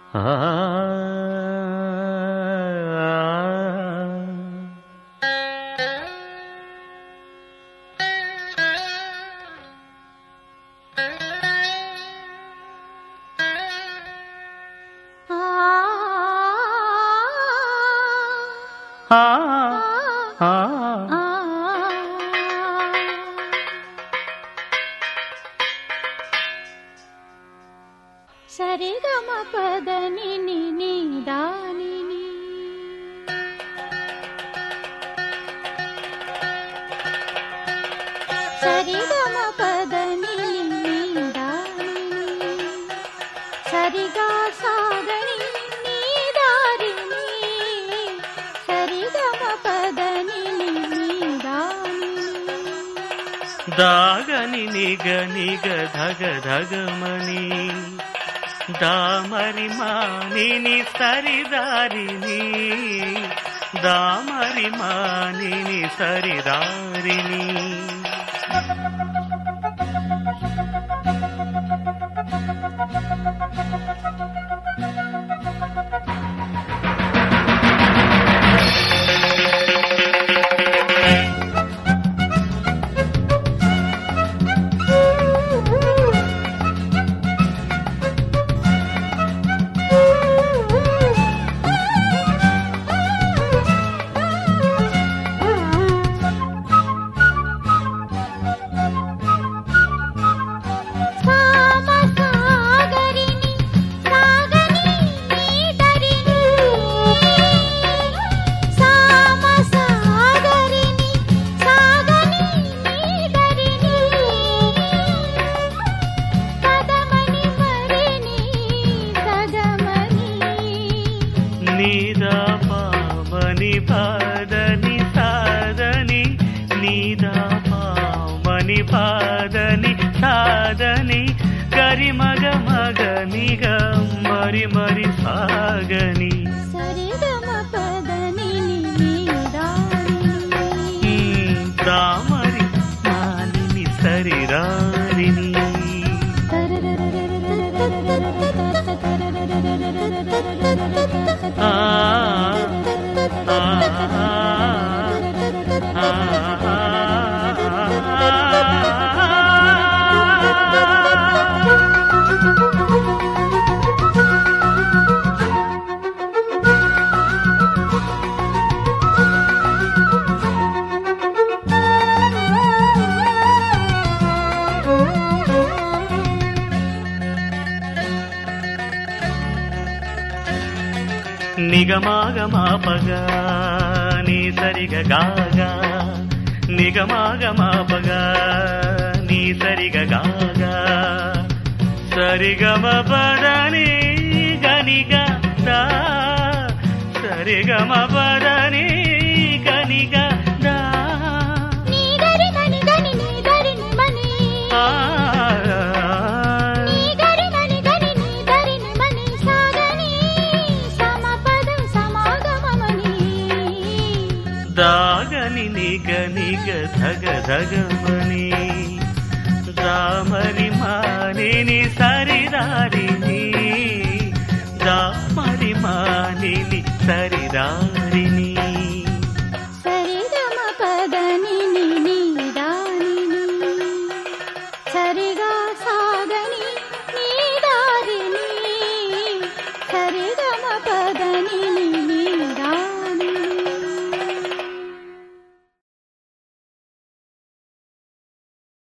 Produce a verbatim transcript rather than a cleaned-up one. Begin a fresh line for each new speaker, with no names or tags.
సరిగమ పదని ని దానిని సరిగమ పదని ని దానిని సరిగా సాగని నీ దారిని సరిగమ పదని ని దానిని
దాగని నిగ నిగ ధగ ధగమని దామరి మానిని సరిదారిని దామరి మానిని సరిదారిని నీదా పామని పాదని సాదని నీదా పామని పాదని సాదని గరి మగ మగ నిగ మరి మరి సాగని
సరిగమ పదని ని దానిని
దామరి మానిని సరిదారిని ఆ నిగమాగమాపగా నీ సరిగ గాగా నిగమాగమాపగా నీ సరిగ గాగా సరిగమ పదని గనిగా దా సరిగమ పదని గనిగా దా
నీ గరి గని గని నీ గరి ని మని
ఆ
నీ గరి గని గని నీ గరి ని మని సాగని సమపదం సమాగమని
దాగని నిగ నిగ ధగ ధగమని దామరి మానిని సరిదారిని దామరి మానిని సరిదారిని
సరిగమ పదని ని దానిని సరిగా సాగని నీ దారిని సరిగమ పదని ని